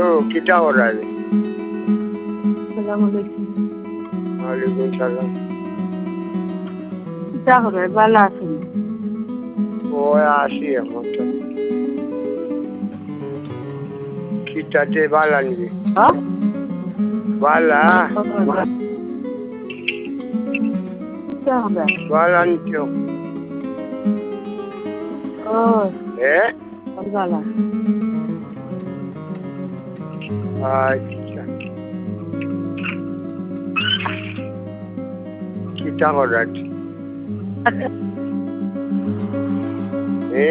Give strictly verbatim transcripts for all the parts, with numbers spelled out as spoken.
ও কিটা করার আসসালামু আলাইকুম। ওয়ালাইকুম সালাম। কিটা করার ভালো আছেন? ও আসি এখন তো কিটাতে বালা নিবি হ্যাঁ বালা কিটা করার বালা নিচ্ছ ও এ ভালো আচ্ছা কিটা করার এ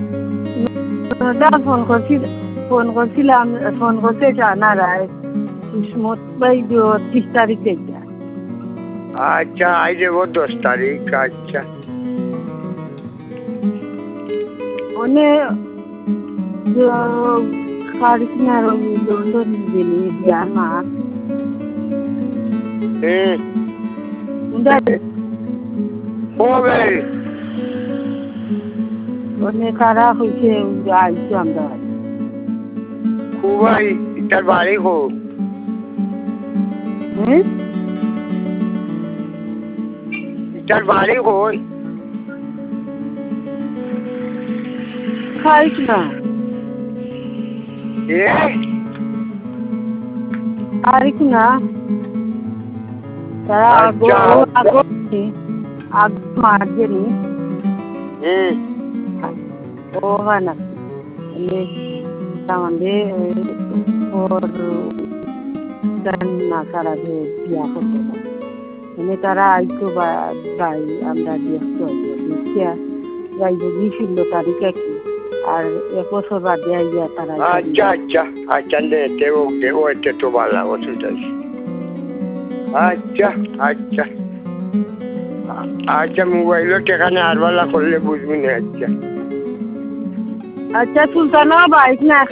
ফোন করছি ফোন করছিলাম ফোন করতে জানা রায় কিসমত ভাই ত্রিশ তারিখ থেকে আচ্ছা আজ যাবো দশ তারিখ আচ্ছা ওনে কারিশনার লন্ডন গেলি বিয়ার মা এ উন্ডা কবে ওনে কারা হয়েছে আইছি আমরা খুবই ইটার বাড়ি হোক হুম ইটার বাড়ি কই খাইছ না এ খাইছ না তারা আগো আগো আগ মার্জেনি হুম ও হয় না আমাদের ওর না তারা যে বিয়া করতে না মানে তারা আইতো বা তাই আমরা ব্যস্ত দেখিয়া যাই যদি ষোলো তারিখ কি আর এক বছর বাদে আইয়া তারা আচ্ছা আচ্ছা আচ্ছা নে দেবো দেবো এটা তো ভালো অসুবিধা নেই আচ্ছা আচ্ছা আচ্ছা মোবাইলের টেকানে আর বেলা করলে বুঝবি না আচ্ছা আচ্ছা সুলতানা বাইক না